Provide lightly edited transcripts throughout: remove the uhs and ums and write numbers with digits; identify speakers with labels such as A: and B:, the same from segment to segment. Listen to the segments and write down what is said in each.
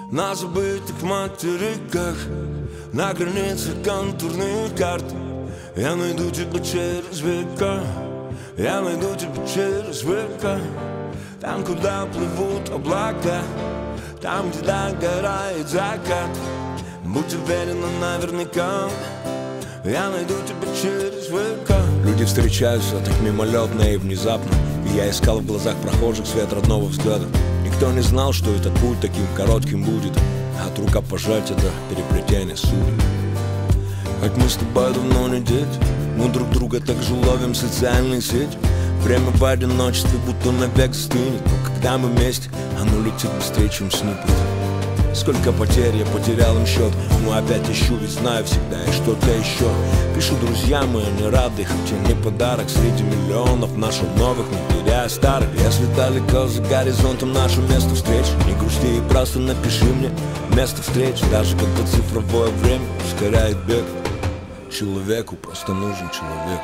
A: На забытых материках, на границе контурных карт. Я найду тебя через века, я найду тебя через века. Там, куда плывут облака, там, где догорает закат. Будь уверена наверняка, я найду тебя через века.
B: Люди встречаются так мимолетно и внезапно, и я искал в глазах прохожих свет родного взгляда. Никто не знал, что этот путь таким коротким будет, от рукопожатия до переплетения судеб. Хоть мы с тобой давно не дети, мы друг друга так же ловим в социальные сети. Время в одиночестве будто навек стынет, но когда мы вместе, оно летит быстрее, чем сны. Сколько потерь, я потерял им счет, но опять ищу, ведь знаю всегда и что-то еще. Пишу друзьям, и они рады, хоть и не подарок среди миллионов наших новых, не теряя старых. Если далеко за горизонтом наше место встреч, не грусти и просто напиши мне место встреч. Даже когда цифровое время ускоряет бег, человеку просто нужен человек.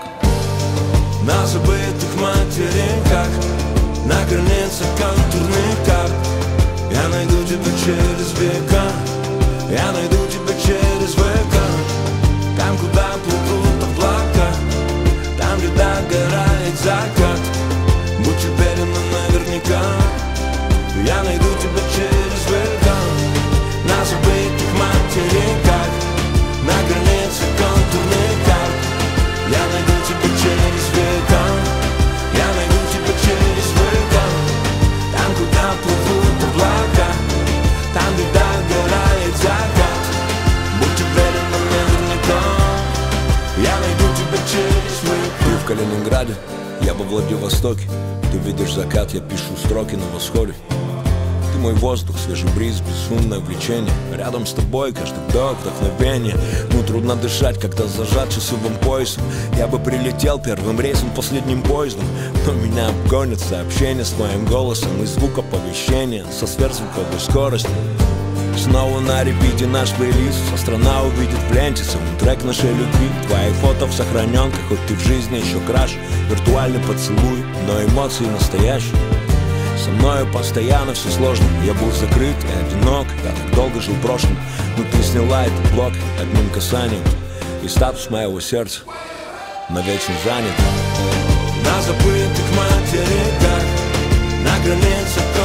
A: На забытых материках, на границах контурных карт. Я найду тебя через века, я найду тебя через века. Там, куда плывут облака, там, где догорает закат. Будь уверена наверняка, я найду тебя через века. На забытых материках, на границе контурных карт. Я найду тебя через века, я найду тебя через века. Там, куда плывут облака, там, где догорает закат. Будь уверена наверняка, я найду тебя через века.
B: Ты в Калининграде, я во Владивостоке. Ты видишь закат, я пишу строки на восходе. Ты мой воздух, свежий бриз, безумное влечение. Рядом с тобой каждый вдох, вдохновение. Ну трудно дышать, когда зажат часовым поясом. Я бы прилетел первым рейсом, последним поездом, но меня обгонят сообщения с твоим голосом и звук оповещения со сверхзвуковой скоростью. Снова на репите наш плейлист, вся страна увидит в ленте саундтрек нашей любви. Твои фото в сохраненках, хоть ты в жизни еще краш. Виртуальный поцелуй, но эмоции настоящие. Со мною постоянно все сложно, я был закрыт и одинок. Я так долго жил в прошлом, но ты сняла этот блок одним касанием, и статус моего сердца навечно занят.
A: На забытых материках, на границах